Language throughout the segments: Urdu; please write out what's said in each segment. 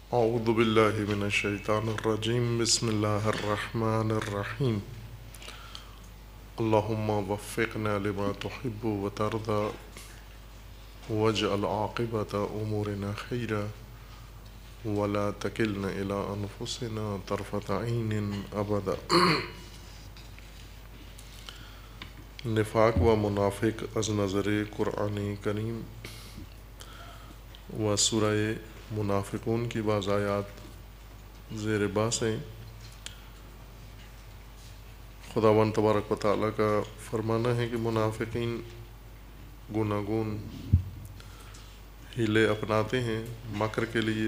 اعوذ باللہ من الشیطان الرجیم بسم اللہ الرحمن الرحیم اللہم وفقنا لما تحب وترضى واجعل عاقبۃ امورنا خیرا ولا تکلنا الی انفسنا طرفۃ عین ابدا۔ نفاق و منافق از نظر قرآن کریم و سورہ منافقون کی بعض آیات زیر بحث ہیں۔ خداوند تبارک و تعالیٰ کا فرمانا ہے کہ منافقین گوناگون ہیلے اپناتے ہیں مکر کے لیے،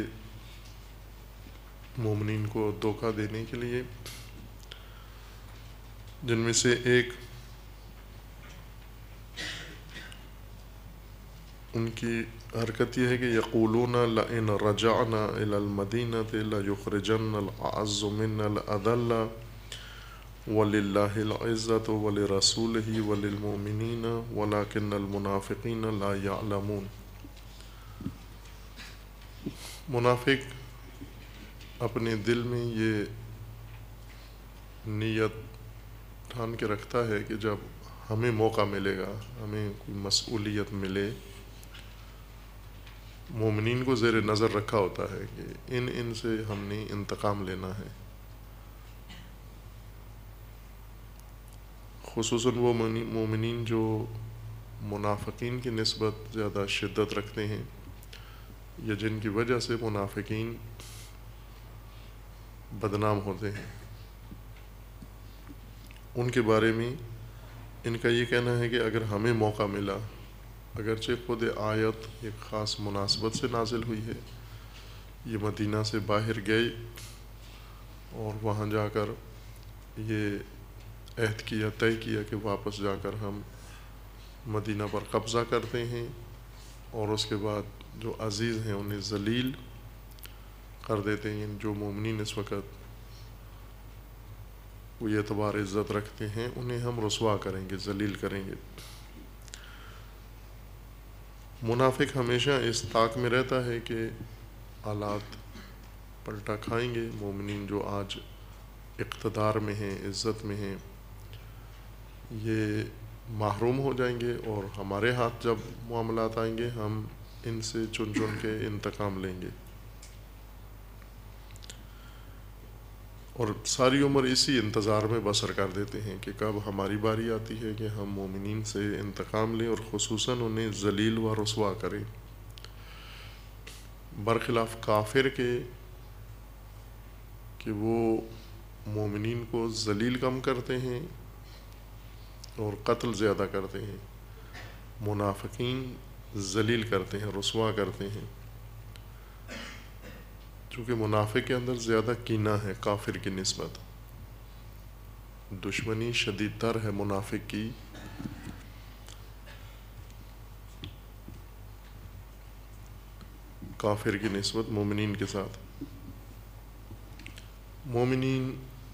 مومنین کو دھوکہ دینے کے لیے، جن میں سے ایک ان کی حرکت یہ ہے کہ یقولون لئن رجعنا الی المدینۃ لیخرجن الاعز منا الاذل وللہ العزۃ ولرسولہ وللمؤمنین ولکن المنافقین لا یعلمون۔ منافق اپنے دل میں یہ نیت ٹھان کے رکھتا ہے کہ جب ہمیں موقع ملے گا، ہمیں کوئی مسئولیت ملے، مومنین کو زیر نظر رکھا ہوتا ہے کہ ان سے ہم نے انتقام لینا ہے۔ خصوصاً وہ مومنین جو منافقین کی نسبت زیادہ شدت رکھتے ہیں یا جن کی وجہ سے منافقین بدنام ہوتے ہیں، ان کے بارے میں ان کا یہ کہنا ہے کہ اگر ہمیں موقع ملا، اگرچہ خود آیت ایک خاص مناسبت سے نازل ہوئی ہے، یہ مدینہ سے باہر گئے اور وہاں جا کر یہ عہد کیا، طے کیا کہ واپس جا کر ہم مدینہ پر قبضہ کرتے ہیں اور اس کے بعد جو عزیز ہیں انہیں ذلیل کر دیتے ہیں۔ جو مومنین اس وقت کوئی اعتبار عزت رکھتے ہیں انہیں ہم رسوا کریں گے، ذلیل کریں گے۔ منافق ہمیشہ اس طاق میں رہتا ہے کہ حالات پلٹا کھائیں گے، مومنین جو آج اقتدار میں ہیں، عزت میں ہیں، یہ محروم ہو جائیں گے اور ہمارے ہاتھ جب معاملات آئیں گے ہم ان سے چن چن کے انتقام لیں گے، اور ساری عمر اسی انتظار میں بسر کر دیتے ہیں کہ کب ہماری باری آتی ہے کہ ہم مومنین سے انتقام لیں اور خصوصاً انہیں ذلیل و رسوا کریں، برخلاف کافر کے کہ وہ مومنین کو ذلیل کم کرتے ہیں اور قتل زیادہ کرتے ہیں، منافقین ذلیل کرتے ہیں، رسوا کرتے ہیں، چونکہ منافق کے اندر زیادہ کینہ ہے کافر کی نسبت، دشمنی شدید تر ہے منافق کی۔ کافر کی نسبت مومنین کے ساتھ، مومنین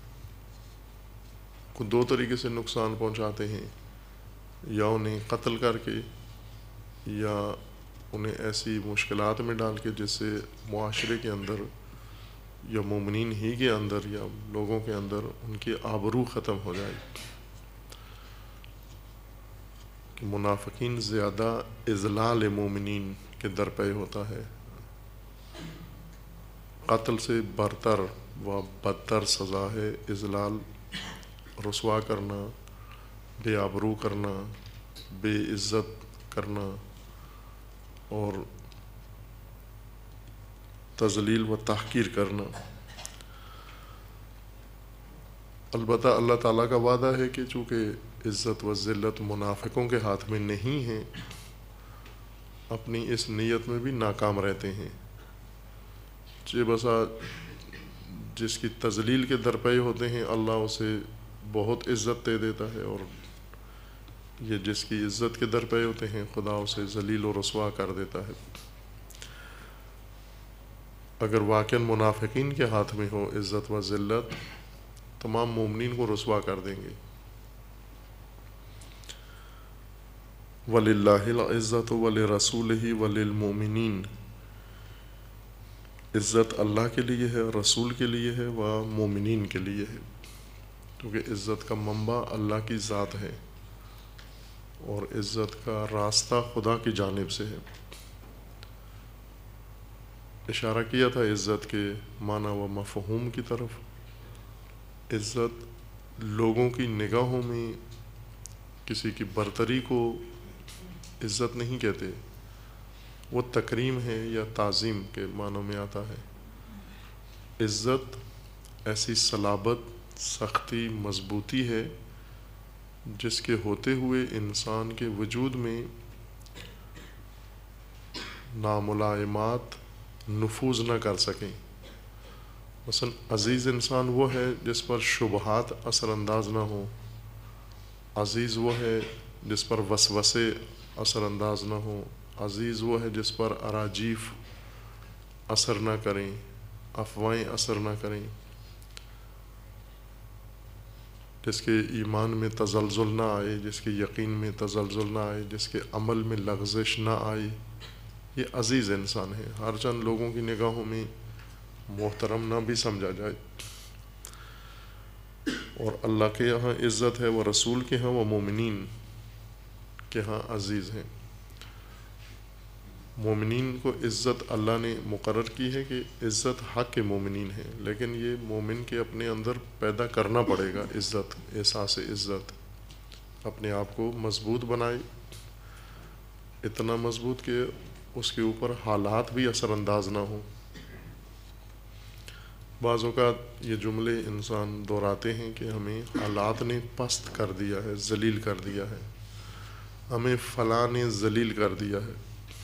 کو دو طریقے سے نقصان پہنچاتے ہیں، یا انہیں قتل کر کے یا انہیں ایسی مشکلات میں ڈال کے جس سے معاشرے کے اندر یا مومنین ہی کے اندر یا لوگوں کے اندر ان کی آبرو ختم ہو جائے۔ کہ منافقین زیادہ اذلال مومنین کے درپے ہوتا ہے، قتل سے برتر و بدتر سزا ہے اذلال، رسوا کرنا، بے آبرو کرنا، بے عزت کرنا اور تذلیل و تحقیر کرنا۔ البتہ اللہ تعالیٰ کا وعدہ ہے کہ چونکہ عزت و ذلت منافقوں کے ہاتھ میں نہیں ہیں، اپنی اس نیت میں بھی ناکام رہتے ہیں۔ چہ بسا جس کی تذلیل کے درپے ہوتے ہیں اللہ اسے بہت عزت دے دیتا ہے، اور یہ جس کی عزت کے درپے ہوتے ہیں خدا اسے ذلیل و رسوا کر دیتا ہے۔ اگر واقعاً منافقین کے ہاتھ میں ہو عزت و ذلت، تمام مومنین کو رسوا کر دیں گے۔ وَلِلَّهِ الْعِزَّةُ وَلِرَسُولِهِ وَلِلْمُؤْمِنِينَ، عزت اللہ کے لیے ہے، رسول کے لیے ہے و مومنین کے لیے ہے، کیونکہ عزت کا منبع اللہ کی ذات ہے اور عزت کا راستہ خدا کی جانب سے ہے۔ اشارہ کیا تھا عزت کے معنی و مفہوم کی طرف۔ عزت لوگوں کی نگاہوں میں کسی کی برتری کو عزت نہیں کہتے، وہ تکریم ہے یا تعظیم کے معنوں میں آتا ہے۔ عزت ایسی صلابت، سختی، مضبوطی ہے جس کے ہوتے ہوئے انسان کے وجود میں ناملائمات نفوذ نہ کر سکیں۔ مثلا عزیز انسان وہ ہے جس پر شبہات اثر انداز نہ ہوں، عزیز وہ ہے جس پر وسوسے اثر انداز نہ ہوں، عزیز وہ ہے جس پر اراجیف اثر نہ کریں، افواہیں اثر نہ کریں، جس کے ایمان میں تزلزل نہ آئے، جس کے یقین میں تزلزل نہ آئے، جس کے عمل میں لغزش نہ آئے، یہ عزیز انسان ہے، ہر چند لوگوں کی نگاہوں میں محترم نہ بھی سمجھا جائے۔ اور اللہ کے یہاں عزت ہے، وہ رسول کے ہاں، وہ مومنین کے ہاں عزیز ہیں۔ مومنین کو عزت اللہ نے مقرر کی ہے کہ عزت حق کے مومنین ہیں، لیکن یہ مومن کے اپنے اندر پیدا کرنا پڑے گا عزت، احساس عزت، اپنے آپ کو مضبوط بنائے، اتنا مضبوط کہ اس کے اوپر حالات بھی اثر انداز نہ ہوں۔ بعض اوقات یہ جملے انسان دہراتے ہیں کہ ہمیں حالات نے پست کر دیا ہے، ذلیل کر دیا ہے، ہمیں فلاں نے ذلیل کر دیا ہے۔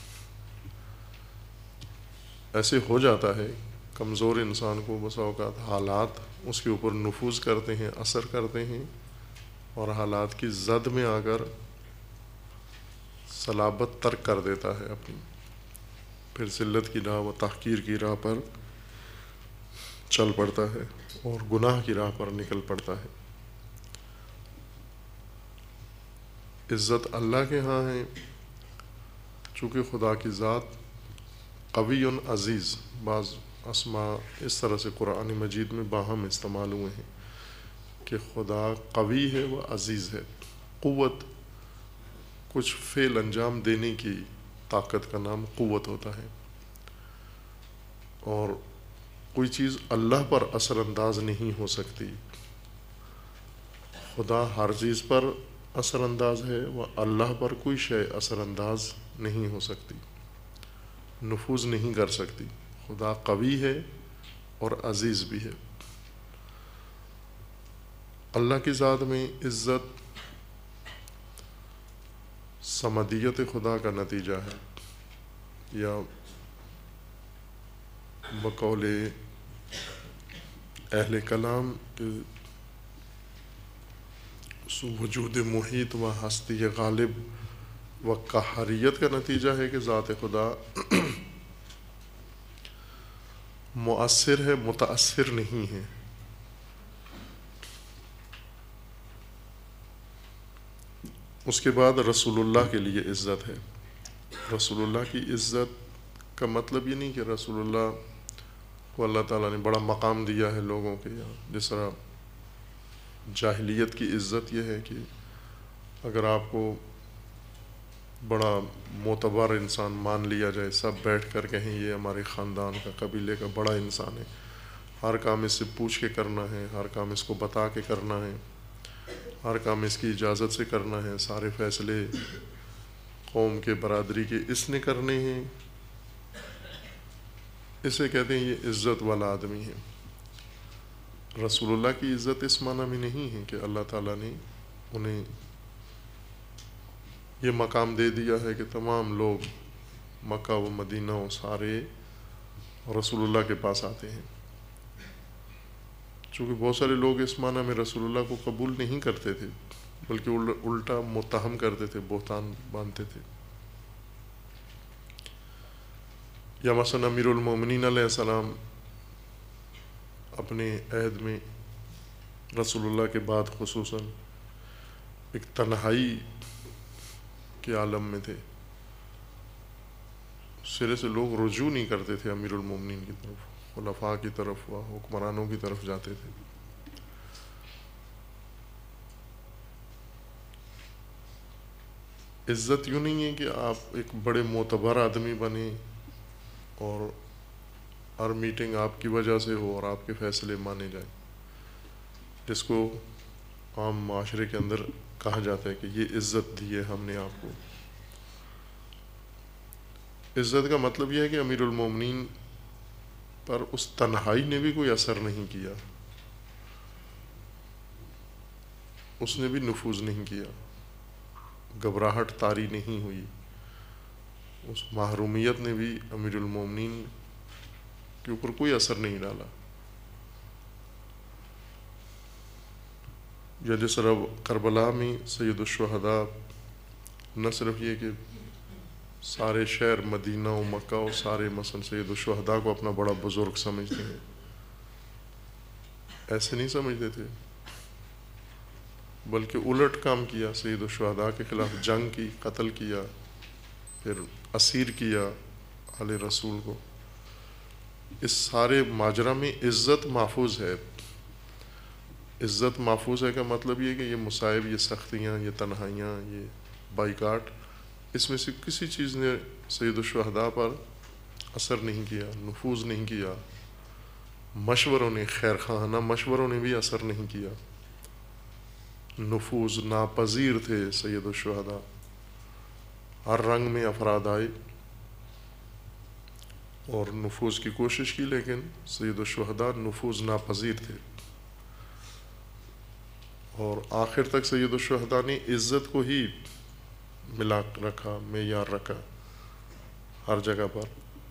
ایسے ہو جاتا ہے، کمزور انسان کو بسا اوقات حالات اس کے اوپر نفوذ کرتے ہیں، اثر کرتے ہیں، اور حالات کی زد میں آ کر صلابت ترک کر دیتا ہے اپنی، پھر ذلت کی راہ و تحقیر کی راہ پر چل پڑتا ہے اور گناہ کی راہ پر نکل پڑتا ہے۔ عزت اللہ کے ہاں ہے، چونکہ خدا کی ذات قوی عزیز، بعض اسماء اس طرح سے قرآن مجید میں باہم استعمال ہوئے ہیں کہ خدا قوی ہے و عزیز ہے۔ قوت کچھ فعل انجام دینے کی طاقت کا نام قوت ہوتا ہے، اور کوئی چیز اللہ پر اثر انداز نہیں ہو سکتی۔ خدا ہر چیز پر اثر انداز ہے و اللہ پر کوئی شے اثر انداز نہیں ہو سکتی، نفوذ نہیں کر سکتی۔ خدا قوی ہے اور عزیز بھی ہے۔ اللہ کی ذات میں عزت صمدیت خدا کا نتیجہ ہے، یا بقول اہل کلام وجود محیط و ہستی غالب و قہریت کا نتیجہ ہے کہ ذات خدا مؤثر ہے، متاثر نہیں ہے۔ اس کے بعد رسول اللہ کے لیے عزت ہے۔ رسول اللہ کی عزت کا مطلب یہ نہیں کہ رسول اللہ کو اللہ تعالیٰ نے بڑا مقام دیا ہے لوگوں کے یہاں، جس طرح جاہلیت کی عزت یہ ہے کہ اگر آپ کو بڑا معتبر انسان مان لیا جائے، سب بیٹھ کر کہیں یہ ہمارے خاندان کا، قبیلے کا بڑا انسان ہے، ہر کام اس سے پوچھ کے کرنا ہے، ہر کام اس کو بتا کے کرنا ہے، ہر کام اس کی اجازت سے کرنا ہے، سارے فیصلے قوم کے، برادری کے اس نے کرنے ہیں، اسے کہتے ہیں یہ عزت والا آدمی ہے۔ رسول اللہ کی عزت اس معنی میں نہیں ہے کہ اللہ تعالیٰ نے انہیں یہ مقام دے دیا ہے کہ تمام لوگ مکہ و مدینہ و سارے رسول اللہ کے پاس آتے ہیں، چونکہ بہت سارے لوگ اس معنی میں رسول اللہ کو قبول نہیں کرتے تھے، بلکہ الٹا متہم کرتے تھے، بہتان باندھتے تھے۔ یا مثلا امیر المومنین علیہ السلام اپنے عہد میں رسول اللہ کے بعد خصوصاً ایک تنہائی کے عالم میں تھے، سرے سے لوگ رجوع نہیں کرتے تھے امیر المومنین کی طرف، خلفاء کی طرف و حکمرانوں کی طرف جاتے تھے۔ عزت یوں نہیں ہے کہ آپ ایک بڑے معتبر آدمی بنیں اور ہر میٹنگ آپ کی وجہ سے ہو اور آپ کے فیصلے مانے جائیں، جس کو عام معاشرے کے اندر کہا جاتا ہے کہ یہ عزت دی ہے ہم نے آپ کو۔ عزت کا مطلب یہ ہے کہ امیر المومنین پر اس تنہائی نے بھی کوئی اثر نہیں کیا، اس نے بھی نفوذ نہیں کیا، گھبراہٹ طاری نہیں ہوئی، اس محرومیت نے بھی امیر المومنین کے اوپر کوئی اثر نہیں ڈالا۔ یا جس طرح کربلا میں سید الشہداء نہ صرف یہ کہ سارے شہر مدینہ و مکہ و سارے مثلا سید الشہداء کو اپنا بڑا بزرگ سمجھتے ہیں، ایسے نہیں سمجھتے تھے، بلکہ الٹ کام کیا، سید الشہداء کے خلاف جنگ کی، قتل کیا، پھر اسیر کیا آل رسول کو۔ اس سارے ماجرا میں عزت محفوظ ہے۔ عزت محفوظ ہے کا مطلب یہ کہ یہ مصائب، یہ سختیاں، یہ تنہائیاں، یہ بائیکاٹ، اس میں سے کسی چیز نے سید الشہداء پر اثر نہیں کیا، نفوذ نہیں کیا۔ مشوروں نے، خیر خواہانہ مشوروں نے بھی اثر نہیں کیا، نفوذ ناپذیر تھے سید الشہداء۔ ہر رنگ میں افراد آئے اور نفوذ کی کوشش کی، لیکن سید الشہداء نفوذ ناپذیر تھے، اور آخر تک سید الشہداء نے عزت کو ہی ملا رکھا، معیار رکھا ہر جگہ پر،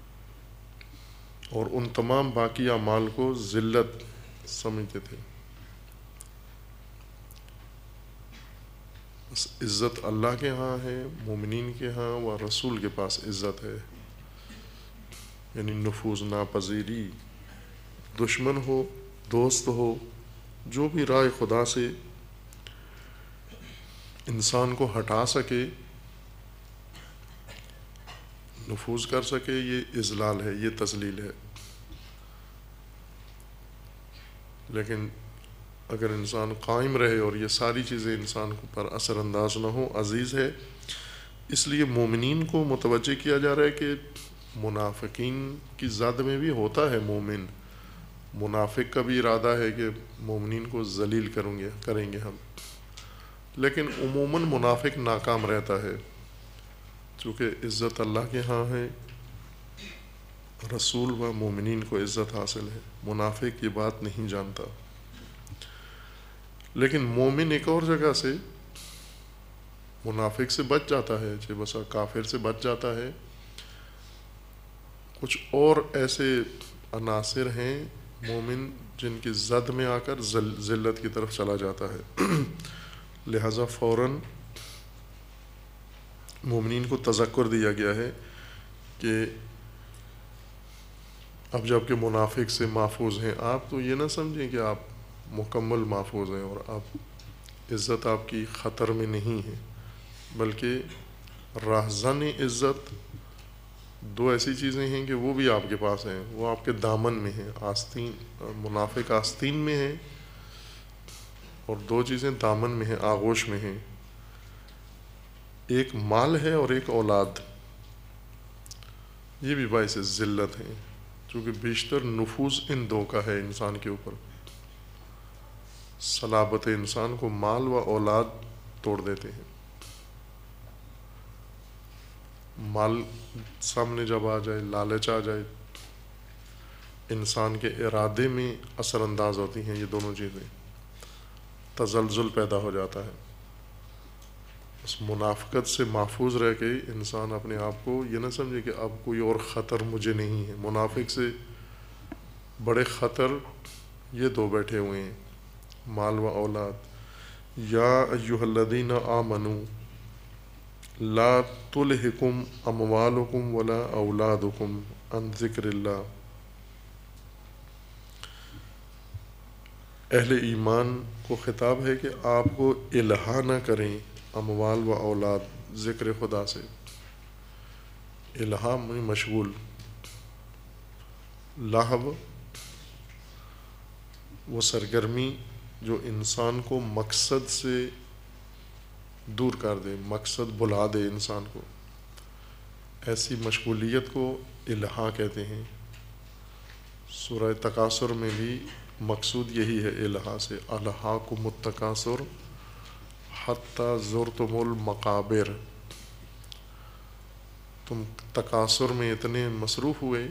اور ان تمام باقی اعمال کو ذلت سمجھتے تھے۔ بس عزت اللہ کے ہاں ہے، مومنین کے ہاں و رسول کے پاس عزت ہے، یعنی نفوذ ناپذیری۔ دشمن ہو، دوست ہو، جو بھی رائے خدا سے انسان کو ہٹا سکے، نفوذ کر سکے، یہ اذلال ہے، یہ تذلیل ہے۔ لیکن اگر انسان قائم رہے اور یہ ساری چیزیں انسان پر اثر انداز نہ ہو، عزیز ہے۔ اس لیے مومنین کو متوجہ کیا جا رہا ہے کہ منافقین کی زد میں بھی ہوتا ہے مومن، منافق کا بھی ارادہ ہے کہ مومنین کو ذلیل کریں گے ہم، لیکن عموماً منافق ناکام رہتا ہے، چونکہ عزت اللہ کے ہاں ہے، رسول و مومنین کو عزت حاصل ہے، منافق یہ بات نہیں جانتا۔ لیکن مومن ایک اور جگہ سے منافق سے بچ جاتا ہے، چہ بسا کافر سے بچ جاتا ہے۔ کچھ اور ایسے عناصر ہیں مومن جن کی زد میں آ کر ذلت کی طرف چلا جاتا ہے، لہذا فوراً مومنین کو تذکر دیا گیا ہے کہ اب جب کہ منافق سے محفوظ ہیں آپ، تو یہ نہ سمجھیں کہ آپ مکمل محفوظ ہیں اور آپ عزت آپ کی خطر میں نہیں ہے، بلکہ راہزن عزت دو ایسی چیزیں ہیں کہ وہ بھی آپ کے پاس ہیں، وہ آپ کے دامن میں ہیں۔ آستین، منافق آستین میں ہے، اور دو چیزیں دامن میں ہیں، آغوش میں ہیں، ایک مال ہے اور ایک اولاد۔ یہ بھی باعث ذلت ہیں، چونکہ بیشتر نفوذ ان دو کا ہے انسان کے اوپر۔ صلابت انسان کو مال و اولاد توڑ دیتے ہیں۔ مال سامنے جب آ جائے، لالچ آ جائے، انسان کے ارادے میں اثر انداز ہوتی ہیں یہ دونوں چیزیں، تزلزل پیدا ہو جاتا ہے۔ اس منافقت سے محفوظ رہ کے انسان اپنے آپ کو یہ نہ سمجھے کہ اب کوئی اور خطر مجھے نہیں ہے۔ منافق سے بڑے خطر یہ دو بیٹھے ہوئے ہیں، مال و اولاد۔ یا ایھا الذین آمنوا لا تلہکم اموالکم ولا اولادکم عن ذکر اللہ۔ اہل ایمان کو خطاب ہے کہ آپ کو الہا نہ کریں اموال و اولاد ذکر خدا سے، الہا میں مشغول، لہو وہ سرگرمی جو انسان کو مقصد سے دور کر دے، مقصد بھلا دے انسان کو، ایسی مشغولیت کو الہا کہتے ہیں۔ سورہ تکاثر میں بھی مقصود یہی ہے الہا سے، الہاکم التکاثر حتی زرتم المقابر، تم تکاثر میں اتنے مصروف ہوئے،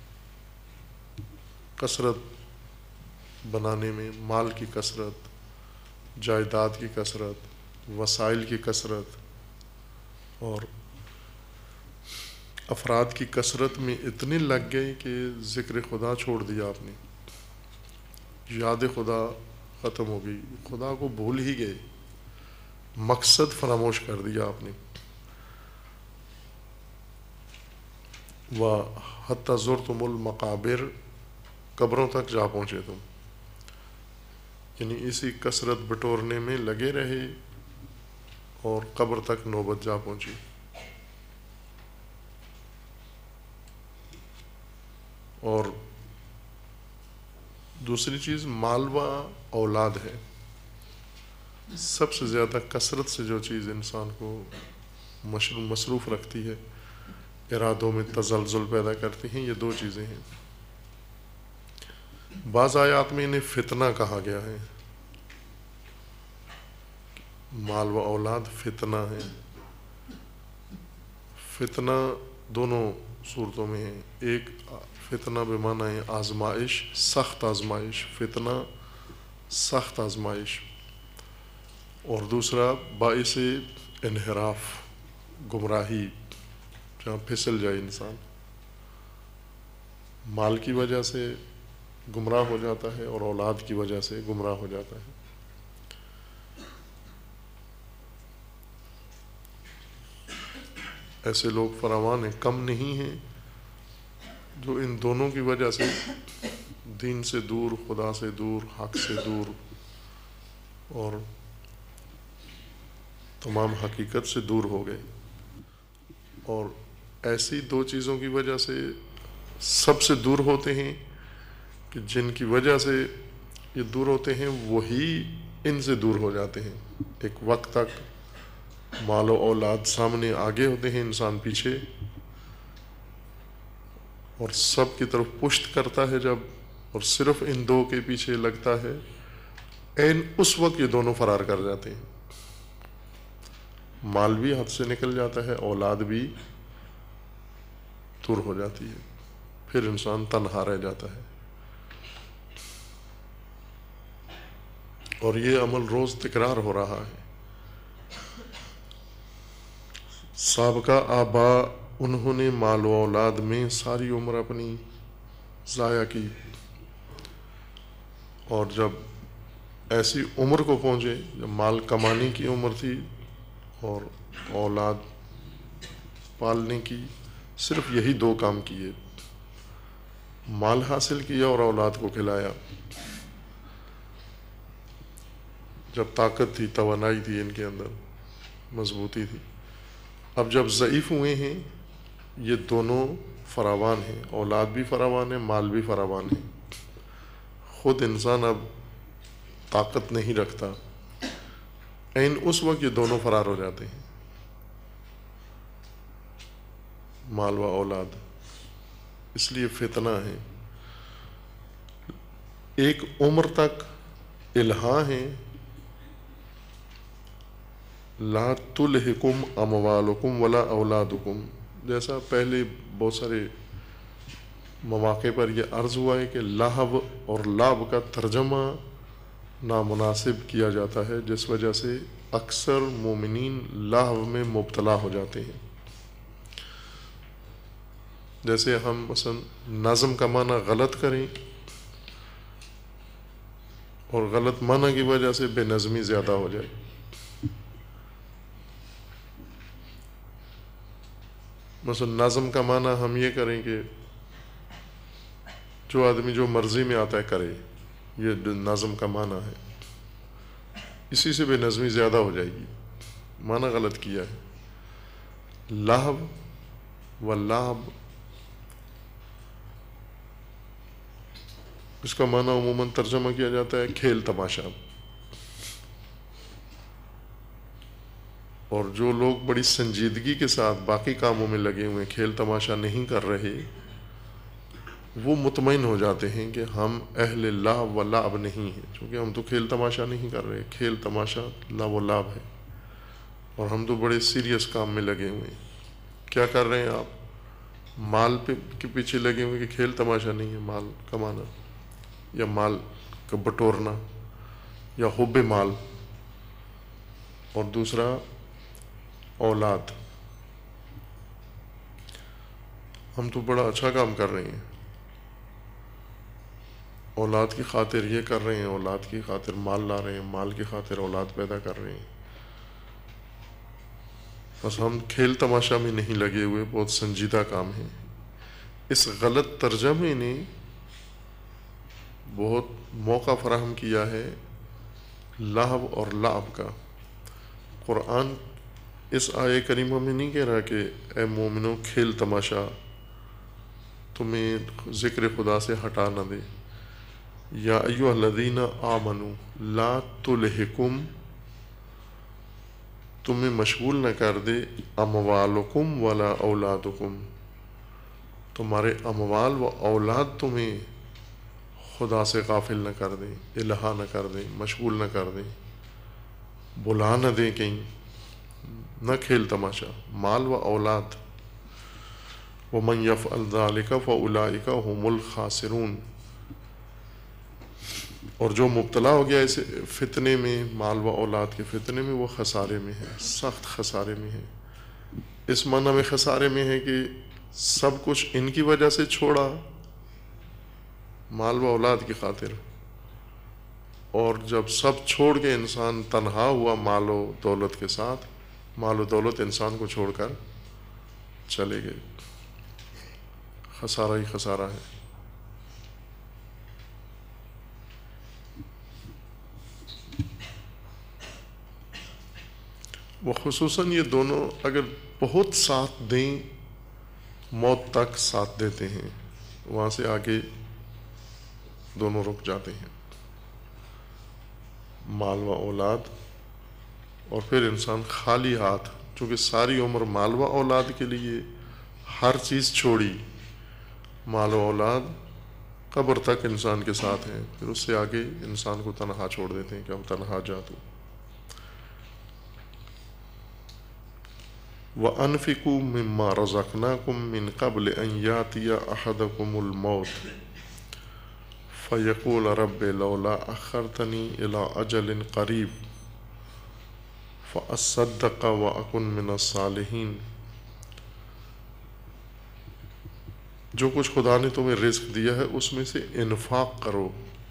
کثرت بنانے میں، مال کی کثرت، جائیداد کی کثرت، وسائل کی کثرت اور افراد کی کثرت میں اتنے لگ گئے کہ ذکر خدا چھوڑ دیا آپ نے، یاد خدا ختم ہو گئی، خدا کو بھول ہی گئے، مقصد فراموش کر دیا آپ نے۔ وَحَتَّى زُرْتُمُ الْمَقَابِرَ، قبروں تک جا پہنچے تم، یعنی اسی کثرت بٹورنے میں لگے رہے اور قبر تک نوبت جا پہنچی۔ اور دوسری چیز مال و اولاد ہے، سب سے زیادہ کثرت سے جو چیز انسان کو مصروف رکھتی ہے، ارادوں میں تزلزل پیدا کرتی ہیں، یہ دو چیزیں ہیں۔ بعض آیات میں انہیں فتنہ کہا گیا ہے، مال و اولاد فتنہ ہے۔ فتنہ دونوں صورتوں میں ہے، ایک فتنہ بمعنی آزمائش، سخت آزمائش، فتنہ سخت آزمائش، اور دوسرا باعث انحراف، گمراہی، جہاں پھسل جائے انسان، مال کی وجہ سے گمراہ ہو جاتا ہے اور اولاد کی وجہ سے گمراہ ہو جاتا ہے۔ ایسے لوگ فراوان ہیں، کم نہیں ہیں، جو ان دونوں کی وجہ سے دین سے دور، خدا سے دور، حق سے دور اور تمام حقیقت سے دور ہو گئے۔ اور ایسی دو چیزوں کی وجہ سے سب سے دور ہوتے ہیں کہ جن کی وجہ سے یہ دور ہوتے ہیں وہی ان سے دور ہو جاتے ہیں۔ ایک وقت تک مال و اولاد سامنے آگے ہوتے ہیں، انسان پیچھے، اور سب کی طرف پشت کرتا ہے جب، اور صرف ان دو کے پیچھے لگتا ہے، عین اس وقت یہ دونوں فرار کر جاتے ہیں، مال بھی ہاتھ سے نکل جاتا ہے، اولاد بھی دور ہو جاتی ہے، پھر انسان تنہا رہ جاتا ہے۔ اور یہ عمل روز تکرار ہو رہا ہے۔ سابقہ آبا انہوں نے مال و اولاد میں ساری عمر اپنی ضائع کی، اور جب ایسی عمر کو پہنچے، جب مال کمانے کی عمر تھی اور اولاد پالنے کی، صرف یہی دو کام کیے، مال حاصل کیا اور اولاد کو کھلایا۔ جب طاقت تھی، توانائی تھی ان کے اندر، مضبوطی تھی۔ اب جب ضعیف ہوئے ہیں، یہ دونوں فراوان ہیں، اولاد بھی فراوان ہے، مال بھی فراوان ہے، خود انسان اب طاقت نہیں رکھتا، عین اس وقت یہ دونوں فرار ہو جاتے ہیں، مال و اولاد۔ اس لیے فتنہ ہے، ایک عمر تک الہا ہے، لا تلہکم اموالکم ولا اولادکم، جیسا پہلے بہت سارے مواقع پر یہ عرض ہوا ہے کہ لہو اور لعب کا ترجمہ نامناسب کیا جاتا ہے، جس وجہ سے اکثر مومنین لہو میں مبتلا ہو جاتے ہیں۔ جیسے ہم مثلا نظم کا معنی غلط کریں اور غلط معنی کی وجہ سے بے نظمی زیادہ ہو جائے۔ مثلا نظم کا معنی ہم یہ کریں کہ جو آدمی جو مرضی میں آتا ہے کرے، یہ نظم کا معنی ہے، اسی سے بے نظمی زیادہ ہو جائے گی، معنی غلط کیا ہے۔ لہو واللعب اس کا معنی عموماً ترجمہ کیا جاتا ہے کھیل تماشا. اور جو لوگ بڑی سنجیدگی کے ساتھ باقی کاموں میں لگے ہوئے کھیل تماشا نہیں کر رہے، وہ مطمئن ہو جاتے ہیں کہ ہم اہل لعب و لعب نہیں ہیں، چونکہ ہم تو کھیل تماشا نہیں کر رہے. کھیل تماشا لعب و لعب ہے، اور ہم تو بڑے سیریس کام میں لگے ہوئے ہیں. کیا کر رہے ہیں آپ؟ مال کے پیچھے لگے ہوئے کہ کھیل تماشا نہیں ہے مال کمانا یا مال کا بٹورنا یا حب مال. اور دوسرا اولاد، ہم تو بڑا اچھا کام کر رہے ہیں، اولاد کی خاطر یہ کر رہے ہیں، اولاد کی خاطر مال لا رہے ہیں، مال کی خاطر اولاد پیدا کر رہے ہیں. بس ہم کھیل تماشا میں نہیں لگے ہوئے، بہت سنجیدہ کام ہے. اس غلط ترجمے نے بہت موقع فراہم کیا ہے لہو اور لعب کا. قرآن اس آیے کریمہ میں نہیں کہہ رہا کہ اے مومنو کھیل تماشا تمہیں ذکر خدا سے ہٹا نہ دے. یا ایھا الذین آمنوا لا تلہکم، تمہیں مشغول نہ کر دے اموالکم ولا اولادکم، تمہارے اموال و اولاد تمہیں خدا سے غافل نہ کر دیں، الہا نہ کر دیں، مشغول نہ کر دیں، بلا نہ دیں کہیں. نہ کھیل تماشا، مال و اولاد. وَمَنْ يَفْعَلْ ذَلِكَ فَأُولَٰئِكَ هُمُ الْخَاسِرُونَ. اور جو مبتلا ہو گیا اس فتنے میں، مال و اولاد کے فتنے میں، وہ خسارے میں ہے، سخت خسارے میں ہے. اس معنی میں خسارے میں ہے کہ سب کچھ ان کی وجہ سے چھوڑا مال و اولاد کی خاطر، اور جب سب چھوڑ کے انسان تنہا ہوا مال و دولت کے ساتھ، مال و دولت انسان کو چھوڑ کر چلے گئے. خسارہ ہی خسارہ ہے. وہ خصوصاً یہ دونوں اگر بہت ساتھ دیں، موت تک ساتھ دیتے ہیں، وہاں سے آگے دونوں رک جاتے ہیں، مال و اولاد. اور پھر انسان خالی ہاتھ، چونکہ ساری عمر مال و اولاد کے لیے ہر چیز چھوڑی، مال و اولاد قبر تک انسان کے ساتھ ہیں، پھر اس سے آگے انسان کو تنہا چھوڑ دیتے ہیں کہ اب تنہا جا تو. وَأَنفِقُوا مِمَّا رَزَقْنَاكُم مِّن قَبْلِ أَن يَأْتِيَ أَحَدَكُمُ الْمَوْتُ فَيَقُولَ رَبِّ لَوْلَا أَخَّرْتَنِي إِلَىٰ أَجَلٍ قَرِيبٍ فَأَصَّدَّقَ وَأَكُن مِّنَ الصَّالِحِينَ. جو کچھ خدا نے تمہیں رزق دیا ہے اس میں سے انفاق کرو.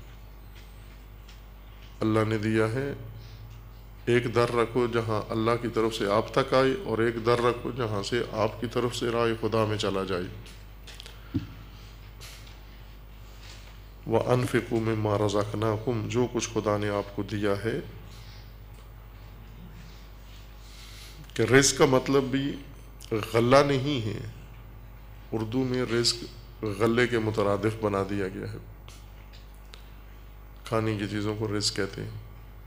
اللہ نے دیا ہے، ایک در رکھو جہاں اللہ کی طرف سے آپ تک آئے، اور ایک در رکھو جہاں سے آپ کی طرف سے رائے خدا میں چلا جائے. وَأَنفِقُوا مِمَّا رَزَقْنَاكُمْ، جو کچھ خدا نے آپ کو دیا ہے. کہ رزق کا مطلب بھی غلہ نہیں ہے، اردو میں رزق غلے کے مترادف بنا دیا گیا ہے. کھانے کی چیزوں کو رزق کہتے ہیں.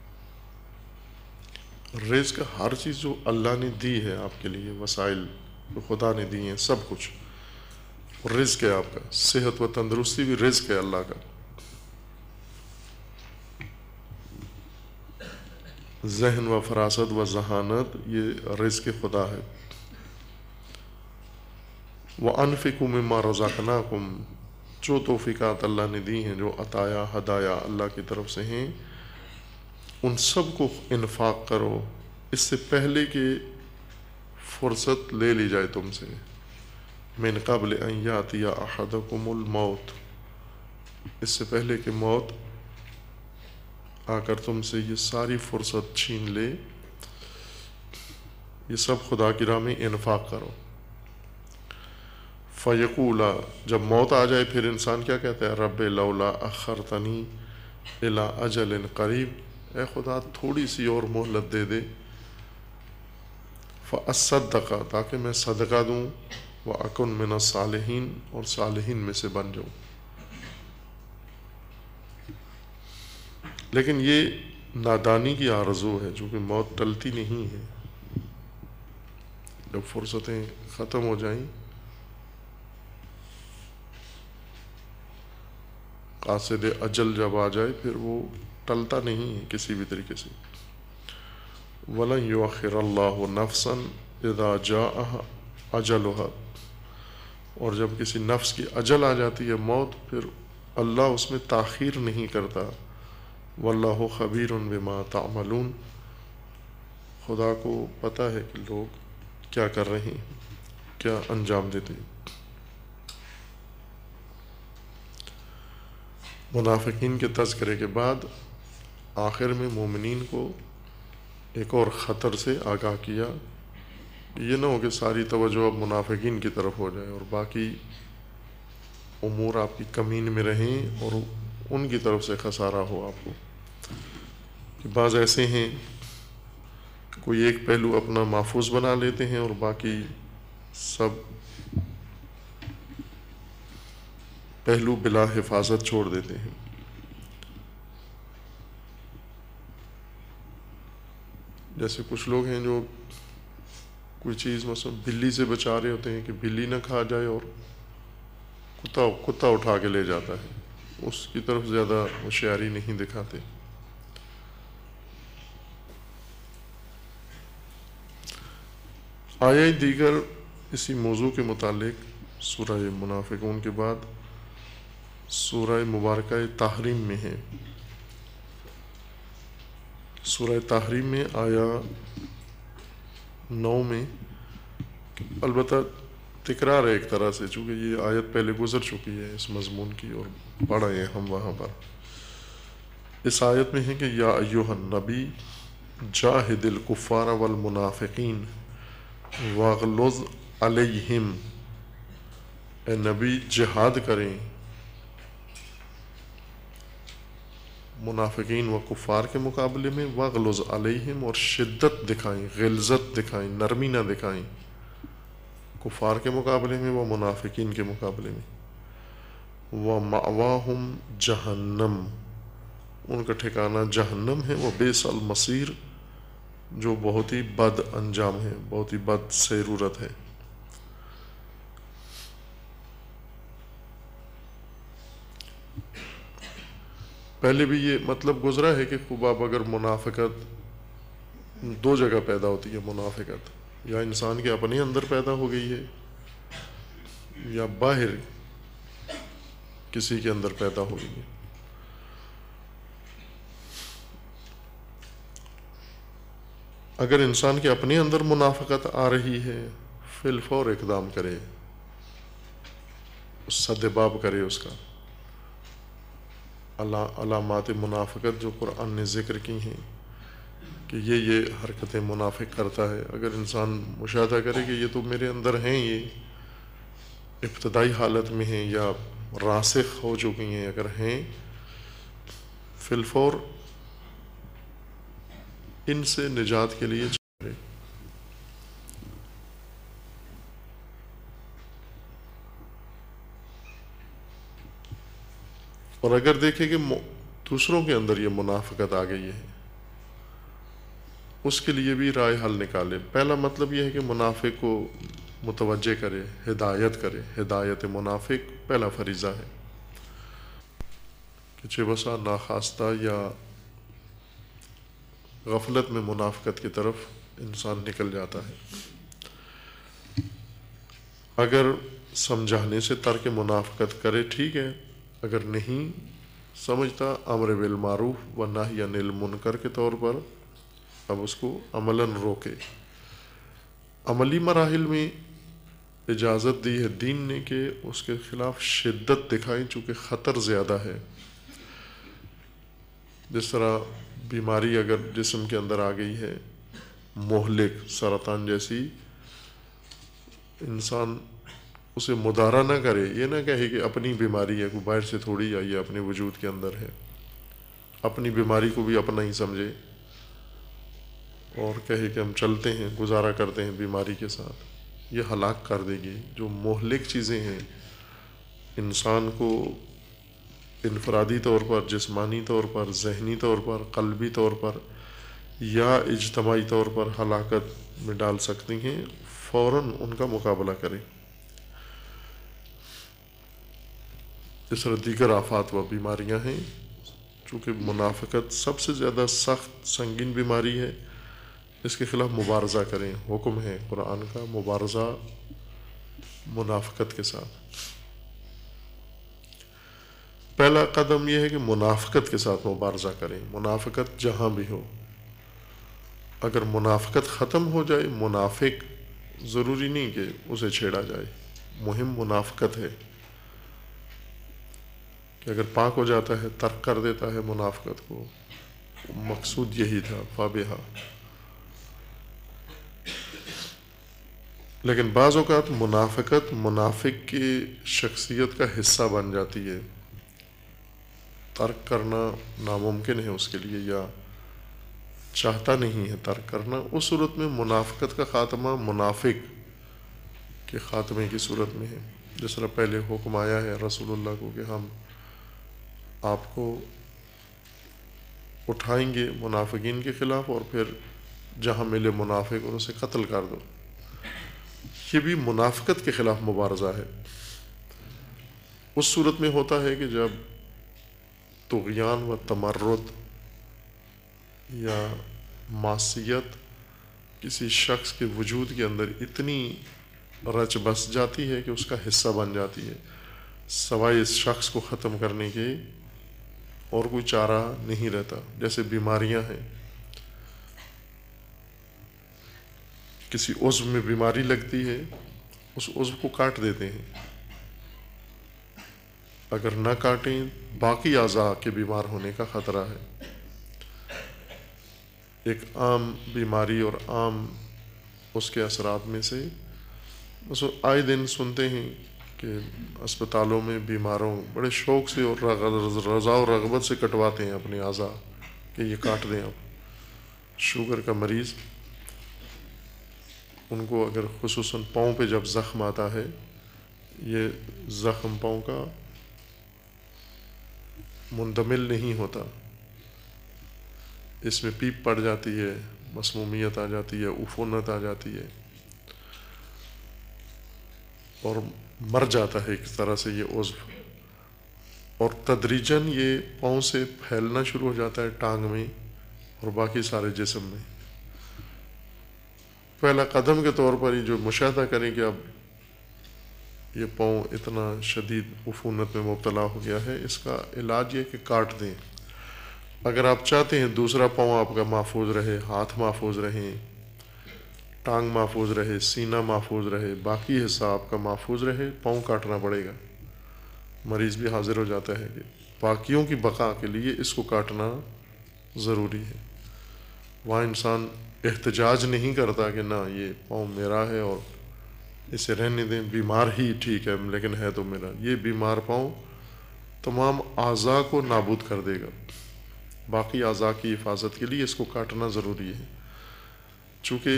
رزق ہر چیز جو اللہ نے دی ہے آپ کے لیے، وسائل جو خدا نے دی ہیں، سب کچھ رزق ہے آپ کا. صحت و تندرستی بھی رزق ہے اللہ کا. ذہن و فراست و ذہانت یہ رزق خدا ہے. وَأَنفِقُوا مِمَّا رَزَقْنَاكُمْ، جو توفیقات اللہ نے دی ہیں، جو عطایا ہدایا اللہ کی طرف سے ہیں، ان سب کو انفاق کرو اس سے پہلے کہ فرصت لے لی جائے تم سے. من قبل ان یاتی احدکم الموت، اس سے پہلے کہ موت آ کر تم سے یہ ساری فرصت چھین لے. یہ سب خدا کی راہ میں انفاق کرو. فیقولا، جب موت آ جائے پھر انسان کیا کہتا ہے؟ رب لولا اخرتنی الی اجل قریب، اے خدا تھوڑی سی اور مہلت دے دے. فاصدق، تاکہ میں صدقہ دوں. وَأَكُن مِّنَ الصَّالِحِينَ اور صالحین میں سے بن جاؤ. لیکن یہ نادانی کی آرزو ہے، چونکہ موت ٹلتی نہیں ہے. جب فرصتیں ختم ہو جائیں، قاصد اجل جب آ جائے، پھر وہ ٹلتا نہیں ہے کسی بھی طریقے سے. وَلَن يُؤَخِّرَ اللَّهُ نَفْسًا إِذَا جَاءَهَا أَجَلُهَا، اور جب کسی نفس کی اجل آ جاتی ہے، موت، پھر اللہ اس میں تاخیر نہیں کرتا. وَاللَّهُ خَبِيرٌ بِمَا تَعْمَلُونَ، خدا کو پتہ ہے کہ لوگ کیا کر رہے ہیں، کیا انجام دیتے ہیں. منافقین کے تذکرے کے بعد آخر میں مومنین کو ایک اور خطر سے آگاہ کیا. یہ نہ ہو کہ ساری توجہ اب منافقین کی طرف ہو جائے اور باقی امور آپ کی کمین میں رہیں اور ان کی طرف سے خسارہ ہو آپ کو. کہ بعض ایسے ہیں کوئی ایک پہلو اپنا محفوظ بنا لیتے ہیں اور باقی سب پہلو بلا حفاظت چھوڑ دیتے ہیں. جیسے کچھ لوگ ہیں جو کوئی چیز مثلا بلی سے بچا رہے ہوتے ہیں کہ بلی نہ کھا جائے، اور کتا اٹھا کے لے جاتا ہے، اس کی طرف زیادہ ہوشیاری نہیں دکھاتے. آیہ دیگر اسی موضوع کے متعلق سورہ منافقون کے بعد سورہ مبارکہ تحریم میں ہے. سورہ تحریم میں آیا 9 میں، البتہ تکرار ہے ایک طرح سے، چونکہ یہ آیت پہلے گزر چکی ہے اس مضمون کی اور پڑھا ہے ہم وہاں پر. اس آیت میں ہے کہ یا ایھا النبی جاہد الکفار والمنافقین واغلظ علیہم، اے نبی جہاد کریں منافقین و کفار کے مقابلے میں، واغلظ علیہم، اور شدت دکھائیں، غلظت دکھائیں، نرمی نہ دکھائیں کفار کے مقابلے میں و منافقین کے مقابلے میں. وَمَأْوَاهُمْ جہنم، ان کا ٹھکانہ جہنم ہے. وَبِئْسَ الْمَصِيرُ، جو بہت ہی بد انجام ہے، بہت ہی بد سیرورت ہے. پہلے بھی یہ مطلب گزرا ہے کہ خوب اب اگر منافقت 2 جگہ پیدا ہوتی ہے، منافقت یا انسان کے اپنے اندر پیدا ہو گئی ہے یا باہر کسی کے اندر پیدا ہو گئی ہے. اگر انسان کے اپنے اندر منافقت آ رہی ہے، فی الفور اقدام کرے، سدباب کرے اس کا. علامات منافقت جو قرآن نے ذکر کی ہیں کہ یہ حرکتیں منافق کرتا ہے، اگر انسان مشاہدہ کرے کہ یہ تو میرے اندر ہیں، یہ ابتدائی حالت میں ہیں یا راسخ ہو چکی ہیں، اگر ہیں، فی الفور ان سے نجات کے لیے چاہے. اور اگر دیکھیں کہ دوسروں کے اندر یہ منافقت آ گئی ہے، اس کے لیے بھی رائے حل نکالے. پہلا مطلب یہ ہے کہ منافق کو متوجہ کرے، ہدایت کرے. ہدایت منافق پہلا فریضہ ہے کہ چہ بسا ناخواستہ یا غفلت میں منافقت کی طرف انسان نکل جاتا ہے. اگر سمجھانے سے ترک منافقت کرے ٹھیک ہے، اگر نہیں سمجھتا امر بالمعروف و نہی عن المنکر کے طور پر اب اس کو عملاً روکے. عملی مراحل میں اجازت دی ہے دین نے کہ اس کے خلاف شدت دکھائیں، چونکہ خطر زیادہ ہے. جس طرح بیماری اگر جسم کے اندر آ گئی ہے، مہلک سرطان جیسی، انسان اسے مدارا نہ کرے. یہ نہ کہے کہ اپنی بیماری ہے، کوئی باہر سے تھوڑی آئی ہے، اپنے وجود کے اندر ہے. اپنی بیماری کو بھی اپنا ہی سمجھے اور کہے کہ ہم چلتے ہیں، گزارا کرتے ہیں بیماری کے ساتھ. یہ ہلاک کر دے گی. جو مہلک چیزیں ہیں انسان کو انفرادی طور پر، جسمانی طور پر، ذہنی طور پر، قلبی طور پر یا اجتماعی طور پر ہلاکت میں ڈال سکتی ہیں، فوراً ان کا مقابلہ کریں. اس طرح دیگر آفات و بیماریاں ہیں. چونکہ منافقت سب سے زیادہ سخت سنگین بیماری ہے، اس کے خلاف مبارزہ کریں. حکم ہے قرآن کا مبارزہ منافقت کے ساتھ. پہلا قدم یہ ہے کہ منافقت کے ساتھ مبارزہ کریں، منافقت جہاں بھی ہو. اگر منافقت ختم ہو جائے، منافق ضروری نہیں کہ اسے چھیڑا جائے، مہم منافقت ہے کہ اگر پاک ہو جاتا ہے، ترک کر دیتا ہے منافقت کو. مقصود یہی تھا فابہا. لیکن بعض اوقات منافقت منافق کی شخصیت کا حصہ بن جاتی ہے، ترک کرنا ناممکن ہے اس کے لیے یا چاہتا نہیں ہے ترک کرنا. اس صورت میں منافقت کا خاتمہ منافق کے خاتمے کی صورت میں ہے. جس طرح پہلے حکم آیا ہے رسول اللہ کو کہ ہم آپ کو اٹھائیں گے منافقین کے خلاف، اور پھر جہاں ملے منافق اور اسے قتل کر دو. یہ بھی منافقت کے خلاف مبارزہ ہے. اس صورت میں ہوتا ہے کہ جب طغیان و تمرد یا معصیت کسی شخص کے وجود کے اندر اتنی رچ بس جاتی ہے کہ اس کا حصہ بن جاتی ہے، سوائے اس شخص کو ختم کرنے کے اور کوئی چارہ نہیں رہتا. جیسے بیماریاں ہیں، کسی عضو میں بیماری لگتی ہے، اس عضو کو کاٹ دیتے ہیں. اگر نہ کاٹیں باقی اعضاء کے بیمار ہونے کا خطرہ ہے. ایک عام بیماری اور عام اس کے اثرات میں سے بس آئے دن سنتے ہیں کہ اسپتالوں میں بیماروں بڑے شوق سے اور رضا و رغبت سے کٹواتے ہیں اپنے اعضاء کہ یہ کاٹ دیں. اب شوگر کا مریض، ان کو اگر خصوصاً پاؤں پہ جب زخم آتا ہے، یہ زخم پاؤں کا مندمل نہیں ہوتا، اس میں پیپ پڑ جاتی ہے، مسمومیت آ جاتی ہے، عفونت آ جاتی ہے اور مر جاتا ہے ایک طرح سے یہ عضو. اور تدریجاً یہ پاؤں سے پھیلنا شروع ہو جاتا ہے ٹانگ میں اور باقی سارے جسم میں. پہلا قدم کے طور پر یہ جو مشاہدہ کریں کہ اب یہ پاؤں اتنا شدید عفونت میں مبتلا ہو گیا ہے، اس کا علاج یہ کہ کاٹ دیں. اگر آپ چاہتے ہیں دوسرا پاؤں آپ کا محفوظ رہے، ہاتھ محفوظ رہیں، ٹانگ محفوظ رہے، سینہ محفوظ رہے، باقی حصہ آپ کا محفوظ رہے، پاؤں کاٹنا پڑے گا. مریض بھی حاضر ہو جاتا ہے کہ باقیوں کی بقا کے لیے اس کو کاٹنا ضروری ہے. وہاں انسان احتجاج نہیں کرتا کہ نہ یہ پاؤں میرا ہے اور اسے رہنے دیں، بیمار ہی ٹھیک ہے لیکن ہے تو میرا. یہ بیمار پاؤں تمام اعضاء کو نابود کر دے گا. باقی اعضاء کی حفاظت کے لیے اس کو کاٹنا ضروری ہے. چونکہ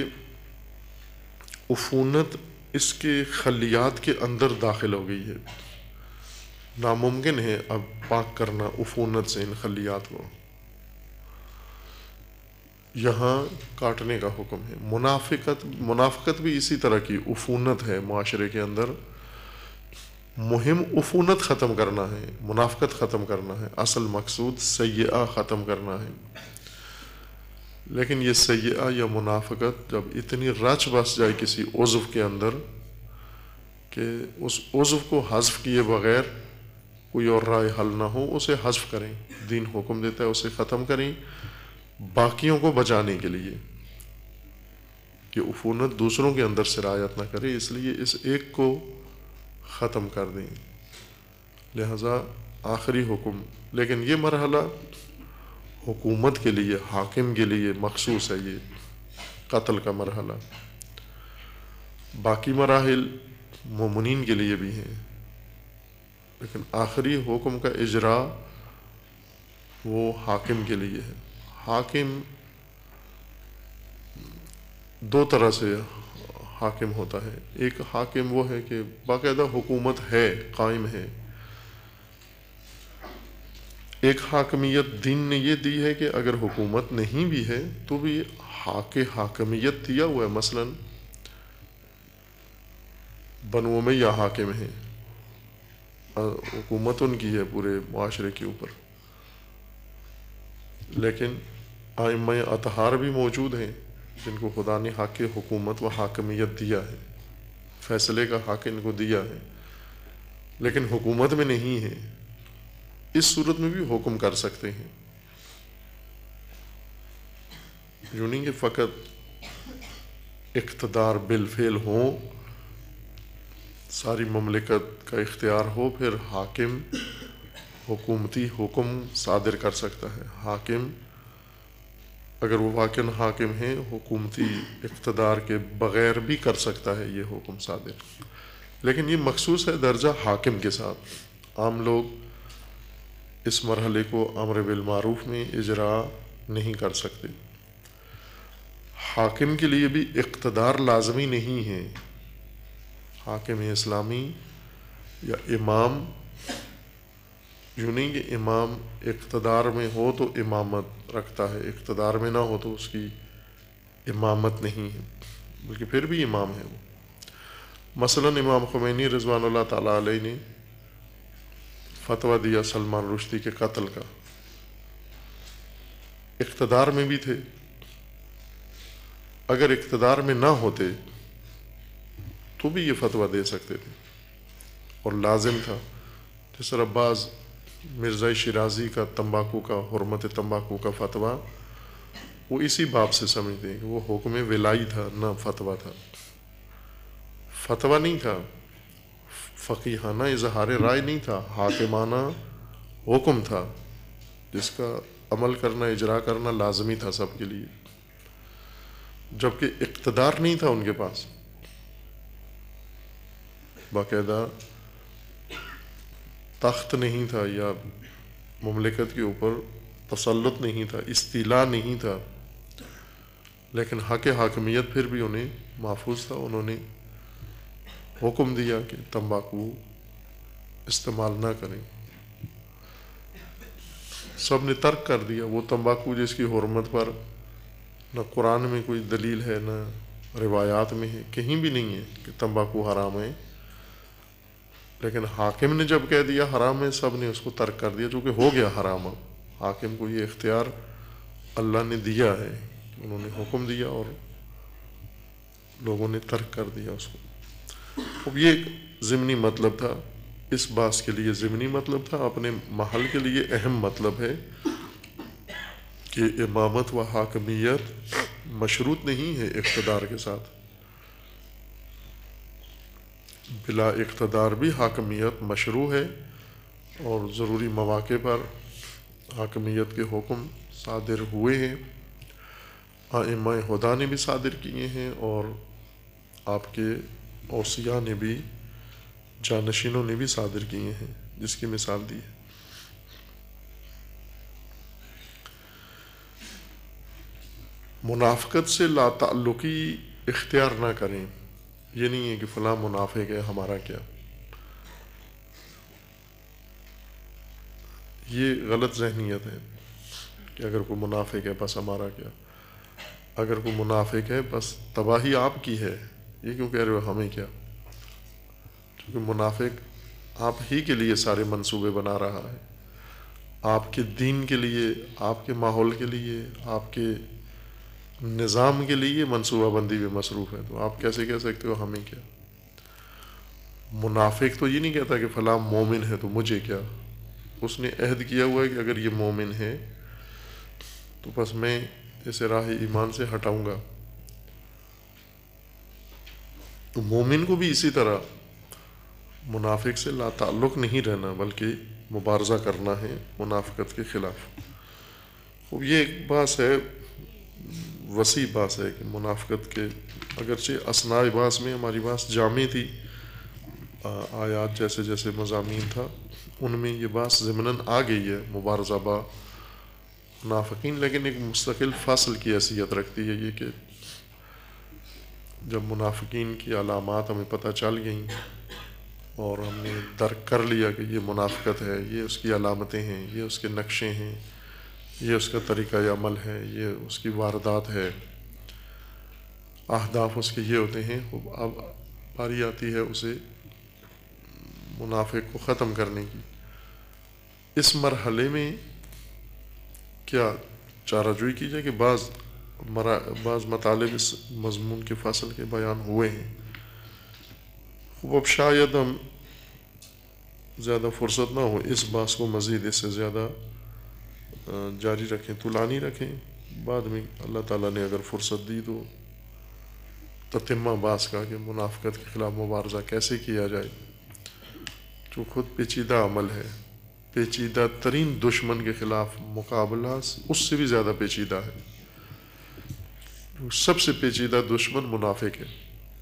عفونت اس کے خلیات کے اندر داخل ہو گئی ہے، ناممکن ہے اب پاک کرنا عفونت سے ان خلیات کو. یہاں کاٹنے کا حکم ہے. منافقت بھی اسی طرح کی عفونت ہے معاشرے کے اندر. مہم عفونت ختم کرنا ہے، منافقت ختم کرنا ہے، اصل مقصود سیئہ ختم کرنا ہے. لیکن یہ سیئہ یا منافقت جب اتنی رچ بس جائے کسی عضو کے اندر کہ اس عضو کو حذف کیے بغیر کوئی اور رائے حل نہ ہو، اسے حذف کریں. دین حکم دیتا ہے اسے ختم کریں باقیوں کو بچانے کے لیے کہ عفونت دوسروں کے اندر سرایت نہ کرے، اس لیے اس ایک کو ختم کر دیں. لہذا آخری حکم. لیکن یہ مرحلہ حکومت کے لیے، حاکم کے لیے مخصوص ہے، یہ قتل کا مرحلہ. باقی مراحل مومنین کے لیے بھی ہیں، لیکن آخری حکم کا اجرا وہ حاکم کے لیے ہے. حاکم دو طرح سے حاکم ہوتا ہے. ایک حاکم وہ ہے کہ باقاعدہ حکومت ہے، قائم ہے. ایک حاکمیت دین نے یہ دی ہے کہ اگر حکومت نہیں بھی ہے تو بھی حاکمیت دیا ہوا ہے. مثلا بنو امیہ حاکم ہیں، حکومت ان کی ہے پورے معاشرے کے اوپر، لیکن ائمہ اطہار بھی موجود ہیں جن کو خدا نے حق حکومت و حاکمیت دیا ہے، فیصلے کا حق ان کو دیا ہے، لیکن حکومت میں نہیں ہے. اس صورت میں بھی حکم کر سکتے ہیں. یوں نہیں کہ فقط اقتدار بالفعل ہو، ساری مملکت کا اختیار ہو، پھر حاکم حکومتی حکم صادر کر سکتا ہے. حاکم اگر وہ واقعاً حاکم ہیں حکومتی اقتدار کے بغیر بھی کر سکتا ہے یہ حکم صادر، لیکن یہ مخصوص ہے درجہ حاکم کے ساتھ. عام لوگ اس مرحلے کو امر بالمعروف میں اجرا نہیں کر سکتے. حاکم کے لیے بھی اقتدار لازمی نہیں ہے. حاکم اسلامی یا امام، یوں نہیں کہ امام اقتدار میں ہو تو امامت رکھتا ہے، اقتدار میں نہ ہو تو اس کی امامت نہیں ہے، بلکہ پھر بھی امام ہے وہ. مثلا امام خمینی رضوان اللہ تعالیٰ علیہ نے فتویٰ دیا سلمان رشدی کے قتل کا، اقتدار میں بھی تھے. اگر اقتدار میں نہ ہوتے تو بھی یہ فتویٰ دے سکتے تھے اور لازم تھا. جس طرح بعض مرزا شیرازی کا تمباکو کا، حرمت تمباکو کا فتویٰ وہ اسی باب سے سمجھتے ہیں کہ وہ حکم ولائی تھا، نہ فتویٰ تھا. فتویٰ نہیں تھا، فقیہانہ اظہار رائے نہیں تھا، حاکمانہ حکم تھا جس کا عمل کرنا، اجرا کرنا لازمی تھا سب کے لیے. جبکہ اقتدار نہیں تھا ان کے پاس، باقاعدہ تخت نہیں تھا یا مملکت کے اوپر تسلط نہیں تھا، استیلاء نہیں تھا، لیکن حق حاکمیت پھر بھی انہیں محفوظ تھا. انہوں نے حکم دیا کہ تمباکو استعمال نہ کریں. سب نے ترک کر دیا. وہ تمباکو جس کی حرمت پر نہ قرآن میں کوئی دلیل ہے، نہ روایات میں ہے، کہیں بھی نہیں ہے کہ تمباکو حرام ہے، لیکن حاکم نے جب کہہ دیا حرام ہے سب نے اس کو ترک کر دیا، چونکہ ہو گیا حرام. حاکم کو یہ اختیار اللہ نے دیا ہے، انہوں نے حکم دیا اور لوگوں نے ترک کر دیا اس کو. اب یہ ایک ضمنی مطلب تھا، اس باس کے لیے ضمنی مطلب تھا. اپنے محل کے لیے اہم مطلب ہے کہ امامت و حاکمیت مشروط نہیں ہے اقتدار کے ساتھ. بلا اقتدار بھی حاکمیت مشروع ہے، اور ضروری مواقع پر حاکمیت کے حکم صادر ہوئے ہیں. ائمہ ہدیٰ نے بھی صادر کیے ہیں، اور آپ کے اوصیاء نے بھی، جانشینوں نے بھی صادر کیے ہیں، جس کی مثال دی ہے. منافقت سے لا تعلقی اختیار نہ کریں. یہ نہیں ہے کہ فلاں منافق ہے ہمارا کیا. یہ غلط ذہنیت ہے کہ اگر کوئی منافق ہے بس ہمارا کیا. اگر کوئی منافق ہے بس تباہی آپ کی ہے. یہ کیوں کہہ رہے ہو ہمیں کیا؟ کیونکہ منافق آپ ہی کے لیے سارے منصوبے بنا رہا ہے، آپ کے دین کے لیے، آپ کے ماحول کے لیے، آپ کے نظام کے لیے منصوبہ بندی میں مصروف ہے. تو آپ کیسے کہہ سکتے ہو ہمیں کیا؟ منافق تو یہ نہیں کہتا کہ فلاں مومن ہے تو مجھے کیا. اس نے عہد کیا ہوا ہے کہ اگر یہ مومن ہے تو بس میں اسے راہ ایمان سے ہٹاؤں گا. تو مومن کو بھی اسی طرح منافق سے لا تعلق نہیں رہنا، بلکہ مبارزہ کرنا ہے منافقت کے خلاف. وہ یہ ایک بات ہے، وسیع بات ہے کہ منافقت کے اگرچہ اثناء باس میں ہماری بات جامع تھی، آیات جیسے جیسے مضامین تھا ان میں یہ بات ضمناً آ گئی ہے مبارزہ با منافقین، لیکن ایک مستقل فصل کی حیثیت رکھتی ہے یہ کہ جب منافقین کی علامات ہمیں پتہ چل گئیں اور ہم نے درک کر لیا کہ یہ منافقت ہے، یہ اس کی علامتیں ہیں، یہ اس کے نقشے ہیں، یہ اس کا طریقہ عمل ہے، یہ اس کی واردات ہے، اہداف اس کے یہ ہوتے ہیں، اب باری آتی ہے اسے منافق کو ختم کرنے کی۔ اس مرحلے میں کیا چارہ جوئی کی جائے کہ بعض مطالب اس مضمون کے فصل کے بیان ہوئے ہیں۔ اب شاید ہم زیادہ فرصت نہ ہو اس بحث کو مزید اس سے زیادہ جاری رکھیں، طولانی رکھیں، بعد میں اللہ تعالیٰ نے اگر فرصت دی تو تتمہ بحث کا کہ منافقت کے خلاف مبارزہ کیسے کیا جائے، جو خود پیچیدہ عمل ہے، پیچیدہ ترین دشمن کے خلاف مقابلہ اس سے بھی زیادہ پیچیدہ ہے۔ سب سے پیچیدہ دشمن منافق ہے۔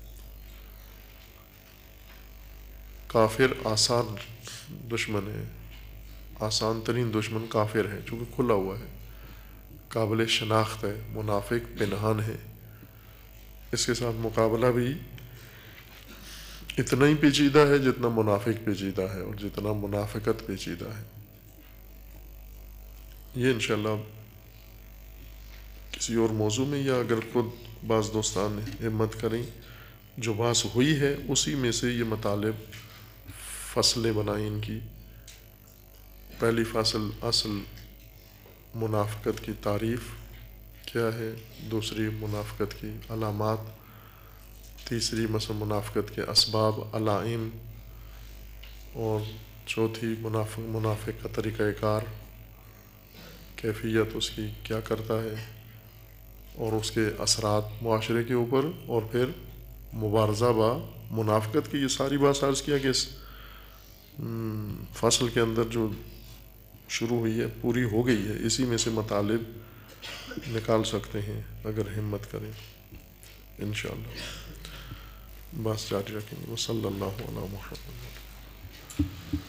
کافر آسان دشمن ہے، آسان ترین دشمن کافر ہے چونکہ کھلا ہوا ہے، قابل شناخت ہے۔ منافق پنہان ہے، اس کے ساتھ مقابلہ بھی اتنا ہی پیچیدہ ہے جتنا منافق پیچیدہ ہے اور جتنا منافقت پیچیدہ ہے۔ یہ انشاءاللہ کسی اور موضوع میں، یا اگر خود بعض دوستان ہمت کریں جو بحث ہوئی ہے اسی میں سے یہ مطالب فصلیں بنائیں ان کی۔ پہلی فصل اصل منافقت کی تعریف کیا ہے، دوسری منافقت کی علامات، تیسری مثلا منافقت کے اسباب علائم، اور چوتھی منافق کا طریقہ کار، کیفیت اس کی کیا کرتا ہے اور اس کے اثرات معاشرے کے اوپر، اور پھر مبارزہ با منافقت کی۔ یہ ساری بات عرض کیا کہ اس فصل کے اندر جو شروع ہوئی ہے پوری ہو گئی ہے، اسی میں سے مطالب نکال سکتے ہیں اگر ہمت کریں انشاءاللہ۔ بس جاری رکھیں گے۔ وصلی اللہ علی محمد۔